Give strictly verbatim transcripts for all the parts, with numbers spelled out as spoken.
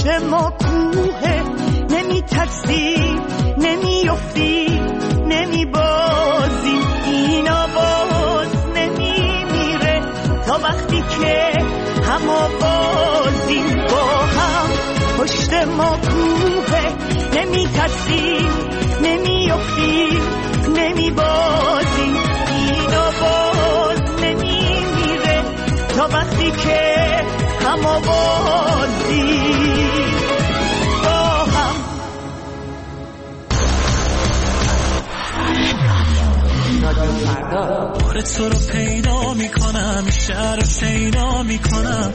ما کوه، نمی ترسی نمی افتی نمی بازی، این آواز نمی میره تا وقتی که هم آوازی با هم. پشت ما کوه، نمی ترسی نمی افتی نمی بازی، این آواز نمی میره تا وقتی که هم آوازی با هم. بار تو رو پیدا میکنم، شهر رو شیدا میکنم.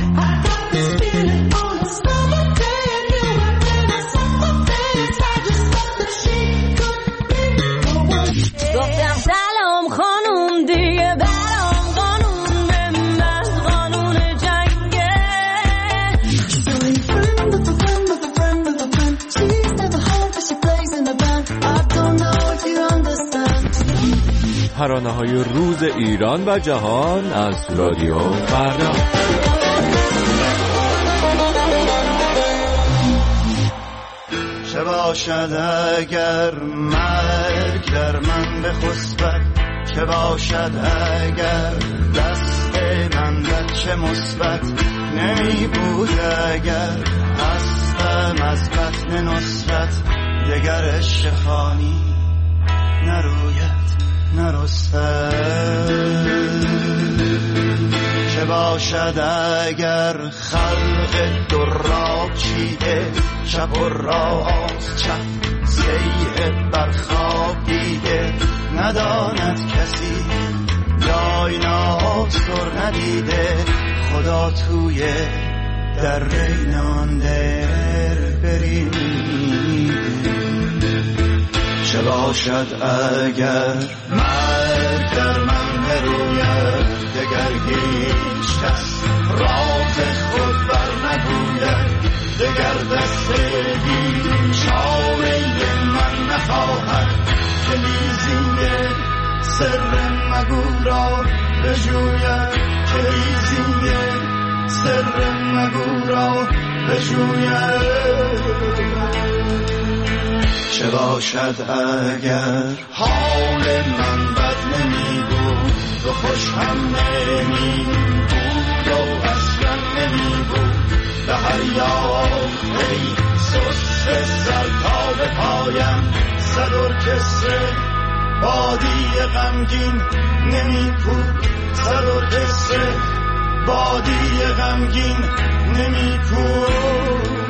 گفتم سلام خانوم دیگه برام قانون من قانون جنگه. So you friend of a friend of a friend of a friend. She's never home but she plays in the band. I don't know if you understand. ترانه‌های روز ایران و جهان از رادیو فردا. چه باشد اگر مرگ در من بخسبد، چه باشد اگر دست من بچه مثبت نمی بود، اگر هستم از بطن نصرت دگر عشق خانی نروید نرستد. چه باشد اگر خلق دراب چیده، شب و راست چپ سیه برخواب دیده، نداند کسی جای ناستر ندیده، خدا توی در رینان در بریده. چه باشد اگر مرگ در من بروید، دگر هیچ کس راز خود بر نگوید، دگر دست بیچاره من نخواهد که لیزینگ سر مگو را بجوید، که لیزینگ سر مگو را بجوید. چه باشد اگر حال من بد نمی بود و خوش هم نمی بود و اصلا نمی بود، به هر یاد ای سست سر تا به پایم صد ارکستر بادی غمگین نمی بود، صد ارکستر بادی غمگین نمی بود.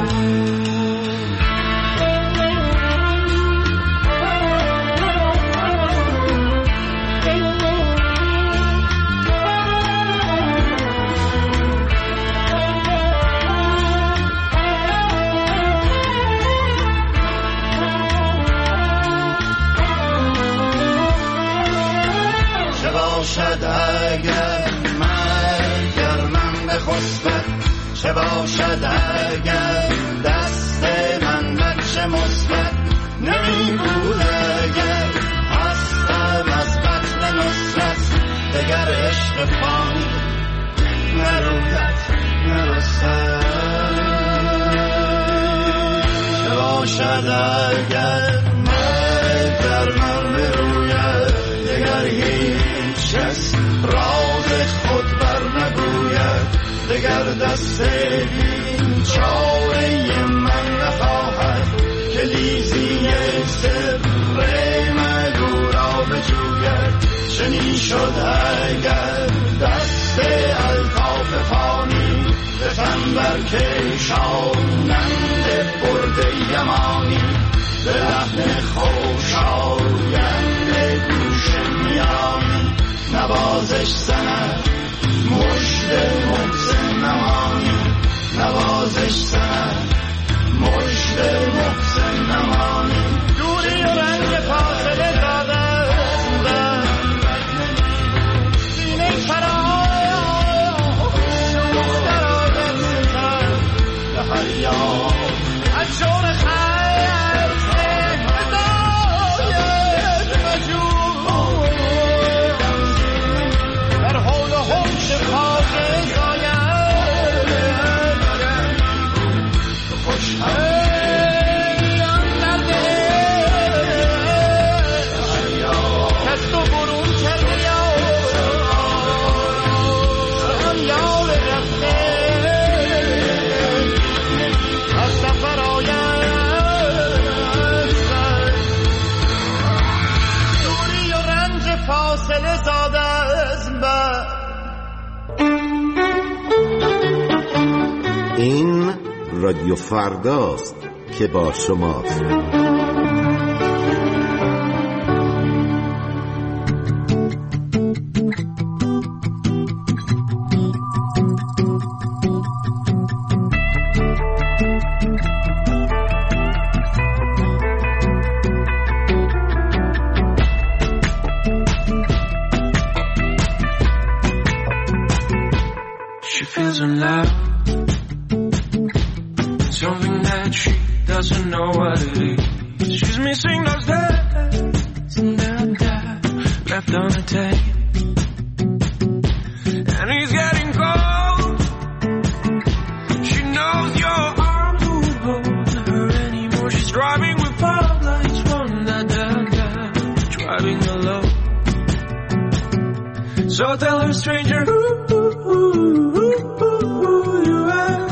باشد اگر مرگ در من بخسبد، چه باشد اگر دست من بچه مثبت نمی بود، اگر هستم از بطن نصرت دگر عشق فانی نروید نرسد. چه باشد اگر مرگ در من بروید، دگر هیچ کس راز خود بر نگوید، دگر دست بیچاره من نخواهد که لیزی سر مگو را بجوید. چنین شد اگر دست الطاف فانی به تن برکشانند برد یمانی، به لحن خوشایند گوش میانی نوازش زند مژده محسن نمانی، نوازش زند مژده محسن نمانی. دوری و رنگ فاصله دادن سینه فرای شوخ در آدم به هر یاد از جور خیل هدایت مجور در حول و حوش خاک زاید رادیو فرداست که با شماست. So tell her, stranger, who, who, who, who, who you are.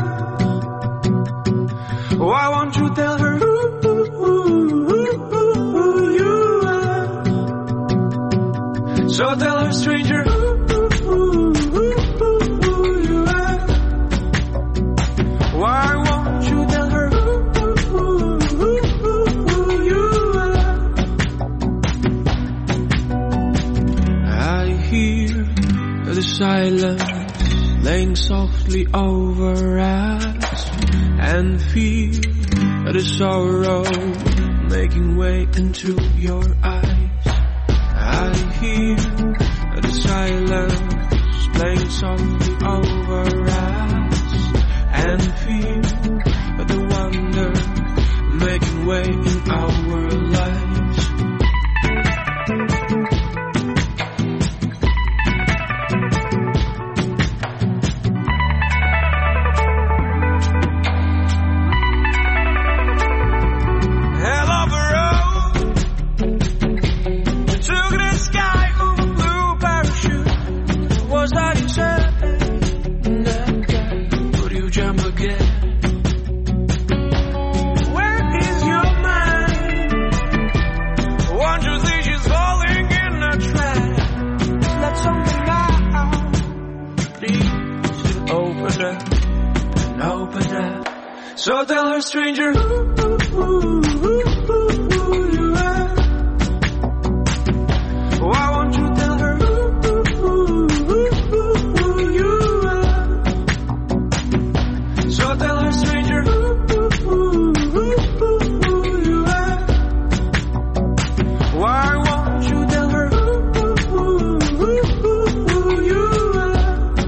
Why won't you tell her who, who, who, who, who you are? So tell her, stranger, who, who, who, who, who you are. Why won't you tell her who, who, who, who, who you are? I hear the silence laying softly over us, and feel the sorrow making way into your eyes. I hear the silence playing softly over us, and feel the wonder making way in our lives. So tell her, stranger, who, who, who, who, who, who you are. Why won't you tell her who, who, who, who, who, who you are? So tell her, stranger, who, who, who, who, who, who you are. Why won't you tell her who, who, who, who, who you are?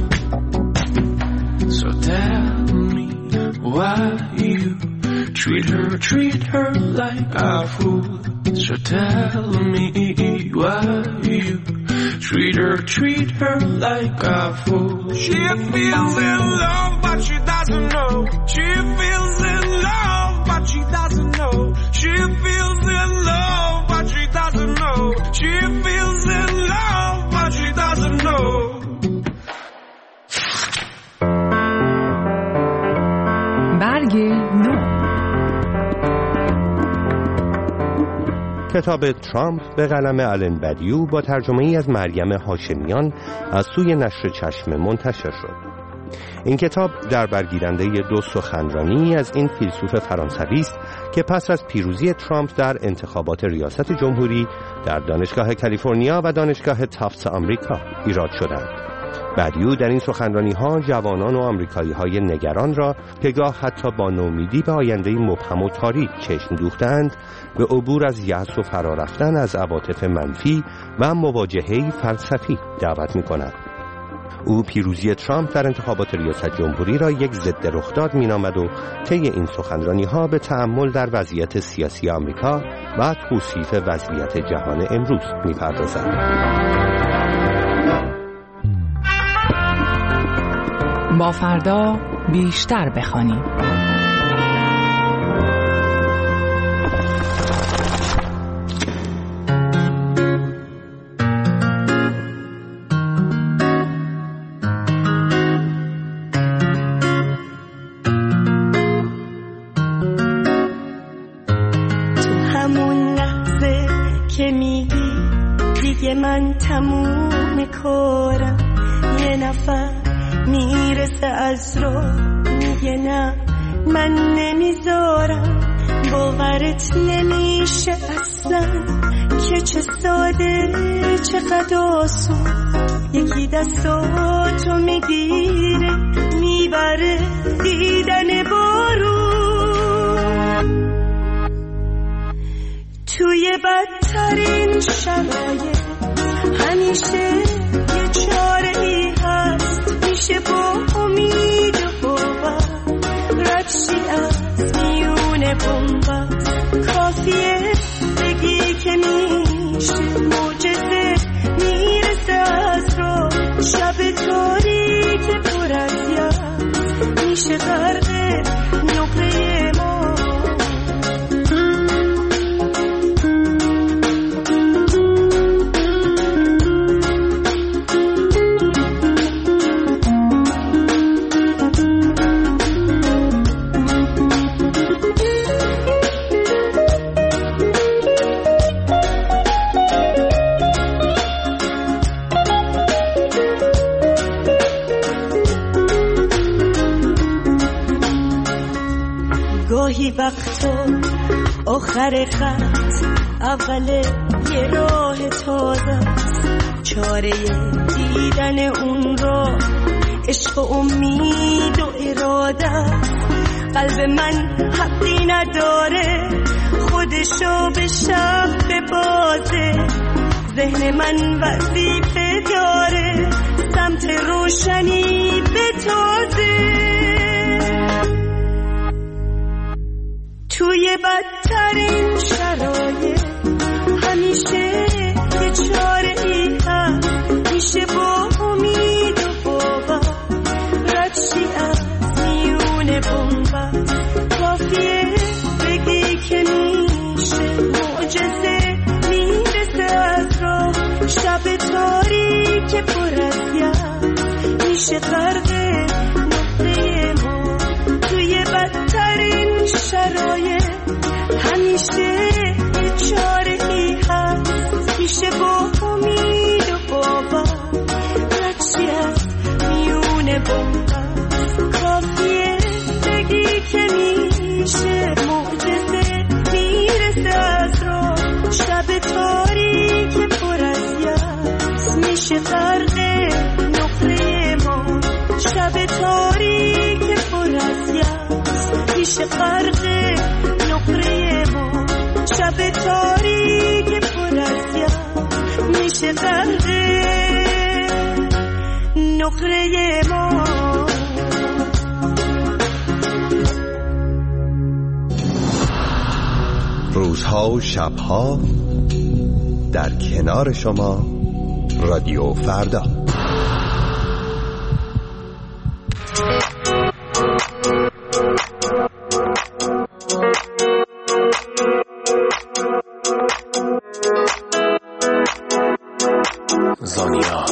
So tell me why you treat her, treat her like a fool. So tell me why you treat her, treat her like a fool. She feels in love, but she doesn't know. She feels in love, but she doesn't know. She feels in love, but she doesn't know. She feels in love, but she doesn't know. برگ نو. کتاب ترامپ به قلم آلن بدیو با ترجمه ای از مریم هاشمیان از سوی نشر چشم منتشر شد. این کتاب در برگیرنده دو سخنرانی از این فیلسوف فرانسوی است که پس از پیروزی ترامپ در انتخابات ریاست جمهوری در دانشگاه کالیفرنیا و دانشگاه تافتس آمریکا ایراد شدند. بدیو در این سخنرانی‌ها جوانان و آمریکایی‌های نگران را که گاه حتی با نومیدی به آینده مبهم و تاریک چشم دوختند به عبور از یأس و فرارفتن از عواطف منفی و مواجهه‌ای فلسفی دعوت می‌کند. او پیروزی ترامپ در انتخابات ریاست جمهوری را یک ضد رخداد می‌نامد و طی این سخنرانی‌ها به تأمل در وضعیت سیاسی آمریکا و توصیف وضعیت جهان امروز می‌پردازد. با فردا بیشتر بخوانیم. تو همون لحظه که میگی دیگه من تموم کارم، یه نفر میرسه از رو میگه نه من نمیذارم باورت نمیشه اصلا که چه ساده چقدر آسون یکی دستاتو میگیره میبره دیدن بارون توی بدترین شرایط همیشه یه چاره ای هست میشه با امید و باور ردشی از میونه بومبست کافیه بگی که میشه معجزه میرسه از رو شب تاریک پر از یاد میشه غرق نقره ما گاهی وقتا آخر خط اول یه راه تازه است چاره دیدن اون را عشق و امید و اراده است قلب من حقی نداره خودشو به شب ببازه ذهن من وظیفه داره سمت روشنی بتازه توی بدترین شرایط همیشه یه چاره ای هست میشه با امید و باور ردشی از میونه بومبست کافیه بگی که میشه معجزه میرسه از راه شب تاریک پر از یاد میشه غرق نقطه ما توی بدترین شرایط همیشه یه چاره ای هست میشه با امید و باور ردشی از میونه بومبست کافیه بگی که میشه معجزه میرسه از راه شب تاریک پر از یأس میشه غرق نقره ما شب تاریک پر از یأس میشه غرق نقره ما شب تاریک پر از یأس میشه غرق نقره ما روزها و شبها در کنار شما رادیو فردا. زانیا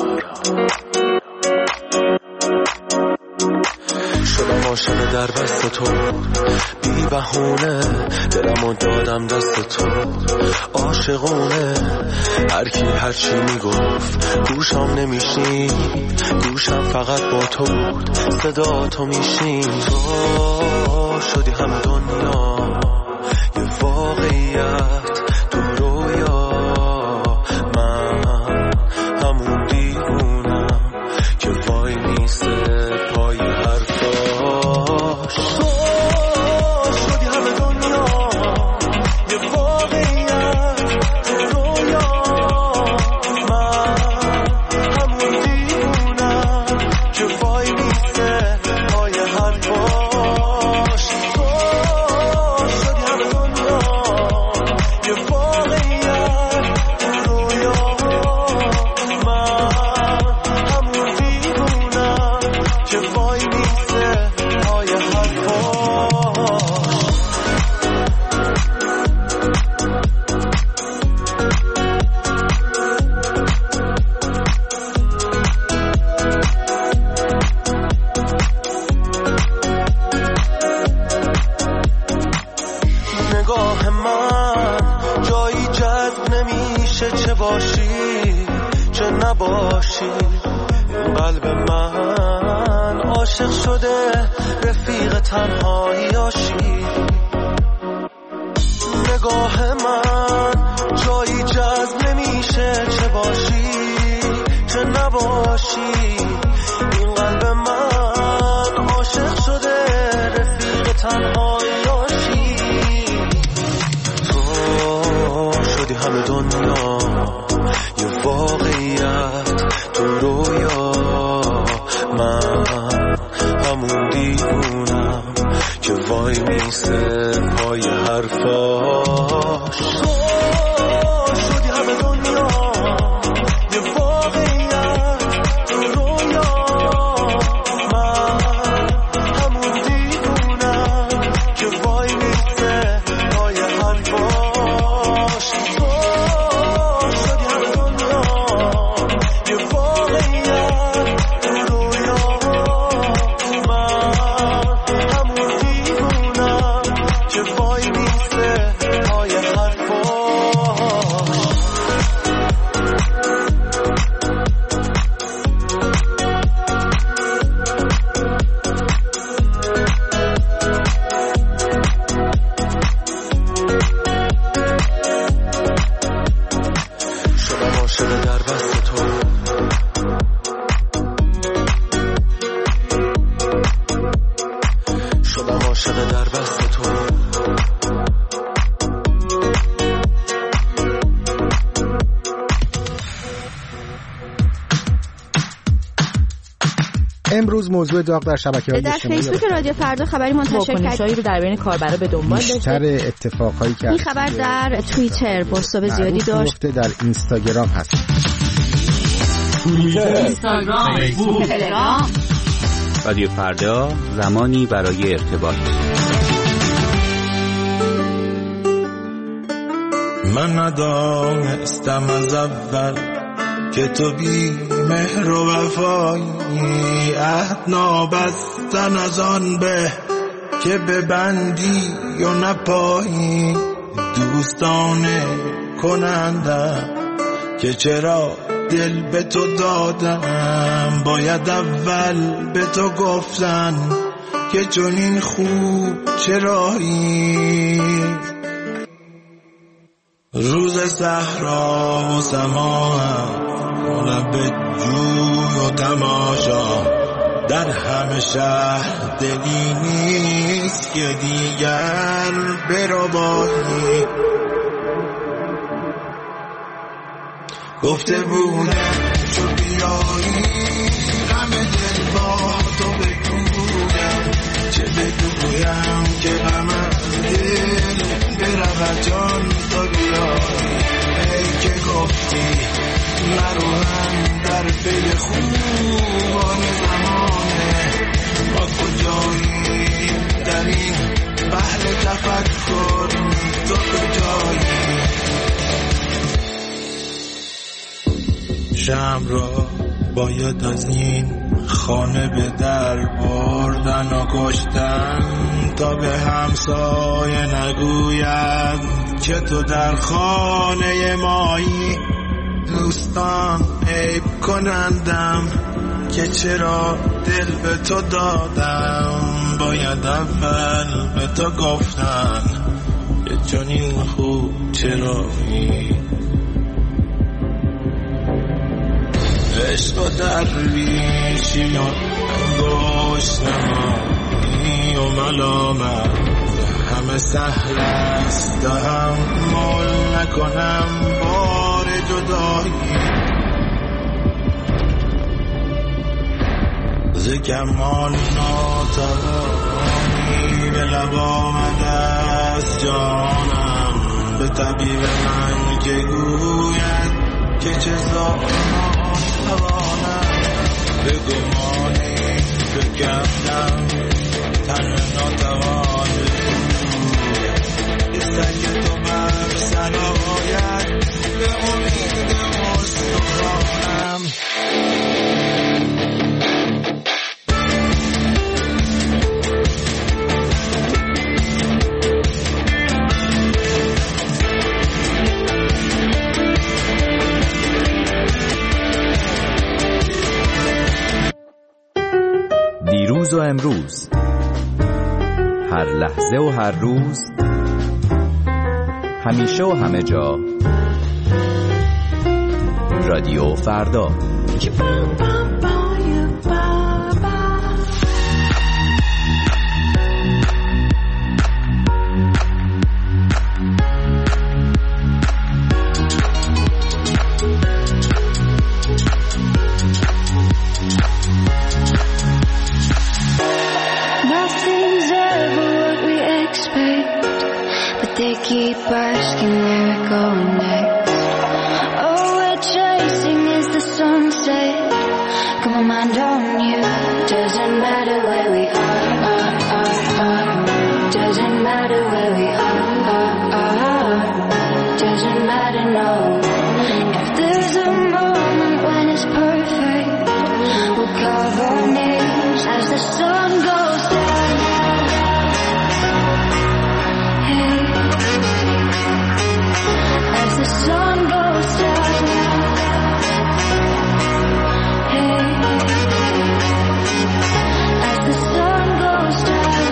شدم عاشق در بست تو بی بهونه دلمو دادم دست تو عاشقونه هر کی هر چی میگفت گوشم نمیشنید گوشم فقط با تو بود صدا تو میشنید تو شدی همه دنیا یه واقعیت تو رویا من همون دیوونم که وای میسته پای حرفاش تو شدی همه دنیا یه واقعیت تو رویا من همون دیوونم که وای میسته پای حرفاش تو شدی همه دنیا یه واقعیت تو رویا من همون دیوونم که وای میسته پای حرفاش نگاه من جایی جذب نمیشه چه باشی چه نباشی قلب من عاشق شده رفیق تنهایی آشی نگاه من جایی جذب نمیشه چه باشی چه نباشی این قلب من عاشق شده رفیق تنهایی آشی تو شدی همه دنیا یه واقعیت تو رویا من همون دیوونم که وای میسه پای حرفاش تو شدی همه دنیا یه واقعیت تو رویا من همون دیوونم که وای میسه پای حرفاش تو شدی همه دنیا یه واقعیت تو رویا من همون دیوونم که وای میسه پای حرفاش شدم عاشق در بست تو شدم عاشق در بست تو امروز موضوع داغ در شبکه‌های در اجتماعی فیسبوک رادیو فردا خبری منتشر واکنش‌هایی رو در بین کاربرا به دنبال داشته. بیشتر اتفاقهایی که این خبر در توییتر بازتاب زیادی داشت. در اینستاگرام هست. اینستاگرام، فیسبوک، تلگرام. رادیو فردا زمانی برای ارتباط. من ندانستم از اول که تو بی مهر و وفایی عهد نابستن از آن به که ببندی و نپایی دوستانه کنندم که چرا دل به تو دادم باید اول به تو گفتن که چون این خوب چرایی روز صحرا و سما لب جوی و تماشا در همه شهر دلی نیست که دیگر بربایی گفته بودم چو بیایی همه دل با تو بگویم چه بگویم که غم از دل برود جان تو بیایی ای که گفتی نروهم در پی خوبان زمانه ما کجاییم در این بحر تفکر تو کجایی شم را باید از این خانه به در بردن و کشتن تا به همسایه نگوید که تو در خانه مایی دوستان عیب کنندم که چرا دل به تو دادم باید اول به تو گفتن که چون این خوب چرایی عشق و درویشی و انگشت نمایی و ملامت همه سهل است تحمل نکنم بار جدایی ز کمال ناتوانی به لب آمده است جانم به طبیب من که گوید که چه زانم به گمانی فکردم تن ناتوانی سگ تو بر سر آید به امید مستقانم امروز، هر لحظه و هر روز، همیشه و همه جا، رادیو فردا. They keep asking where we're going next. All we're chasing is the sunset. Got my mind on you. Doesn't matter where we are, are, are, are. Doesn't matter where we are, are, are. Doesn't matter, no. If there's a moment when it's perfect, we'll carve our names as the sun goes down. As the sun goes down, hey, as the sun goes down.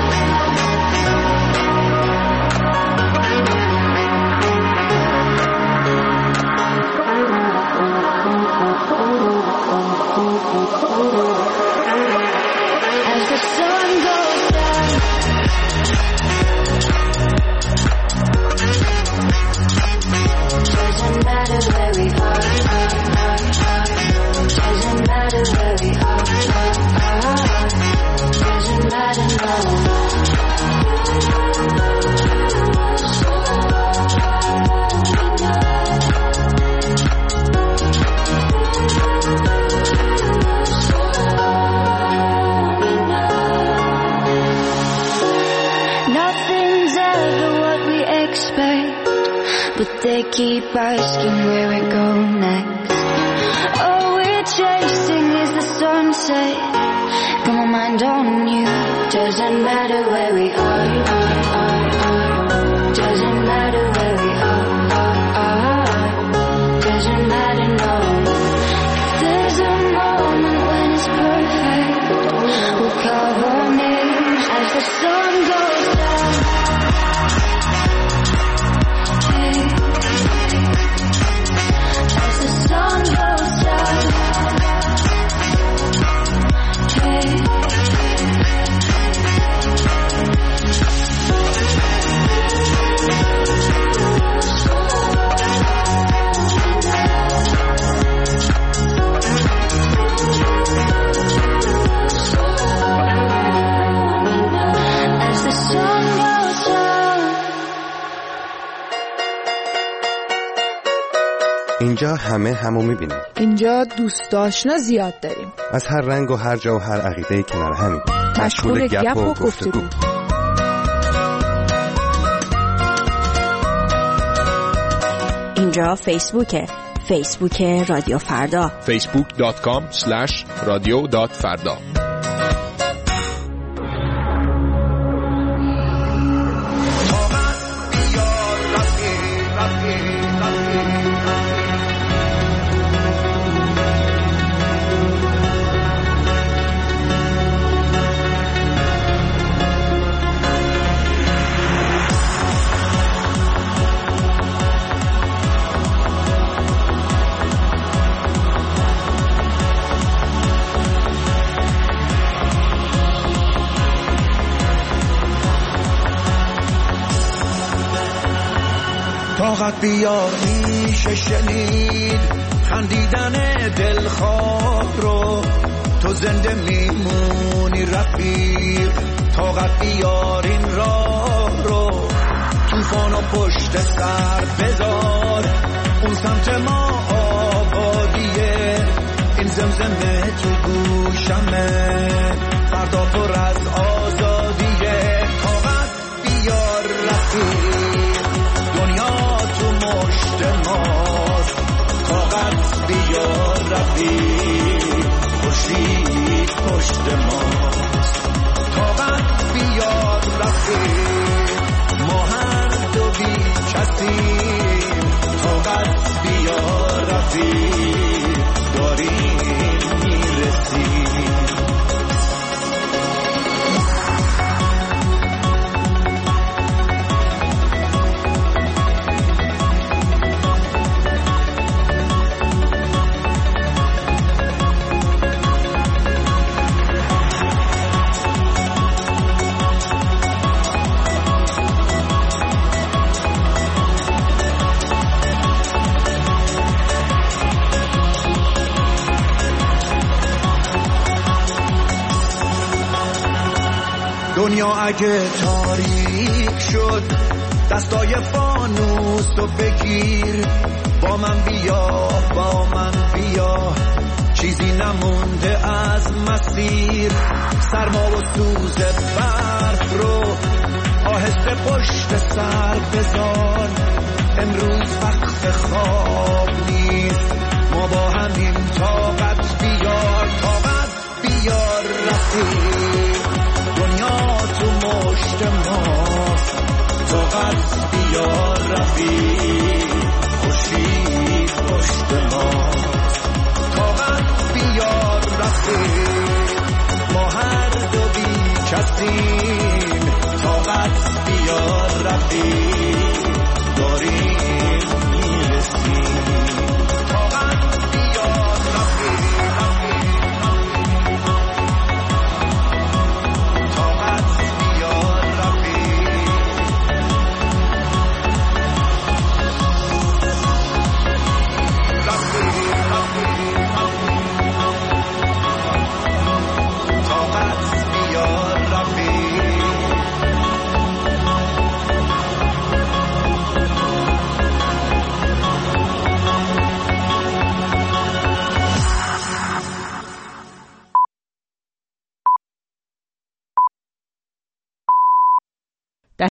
As the sun goes down. Doesn't matter where we are, are, are, are. Doesn't matter where we are, are, are. Doesn't matter, no. Nothing's ever what we expect, but they keep asking where we're going next. All we're chasing is the sunset. Got my mind on you. Doesn't matter where we are, are, are, are. Doesn't matter where we are, are, are. Doesn't matter, no. If there's a moment when it's perfect, we'll carve our names as the sun goes down. Hey. As the sun goes down, hey. As the sun goes down. اینجا همه همو میبینیم. اینجا دوست آشنا زیاد داریم. از هر رنگ و هر جا و هر عقیده کنار همین. مشغول گپ و گفتگو. اینجا فیسبوکه. فیسبوک رادیو فردا. فیسبوک دات کام اسلش رادیو دات فردا. طاقت بیار میشه شنید خندیدن دلخواه رو، تو زنده میمونی رفیق. طاقت بیار این راه رو، طوفان و پشت سر بذار. اون سمت ما آبادیه، این زمزمه تو گوشمه. فردا پر از آزادیه. طاقت بیار رفیق، دنیا تو مشت ماست. طاقت بیار رفیق، خورشید پشت ماست. طاقت بیار رفیق، ما هر دو بی کسیم. طاقت بیار رفیق، داریم میرسیم. اگه تاریک شد دستای فانوس تو بگیر، با من بیا با من بیا، چیزی نمونده از مسیر. سرما و سوز برف رو آهسته پشت سر بذار، امروز وقت خواب نیست، ما با همین طاقت بیار، طاقت بیار رفیق، دنیا تو مشت ماست، طاقت بیار رفیق، خورشید پشت ماست، طاقت بیار رفیق، ما هر دو بی کسیم، طاقت بیار رفیق.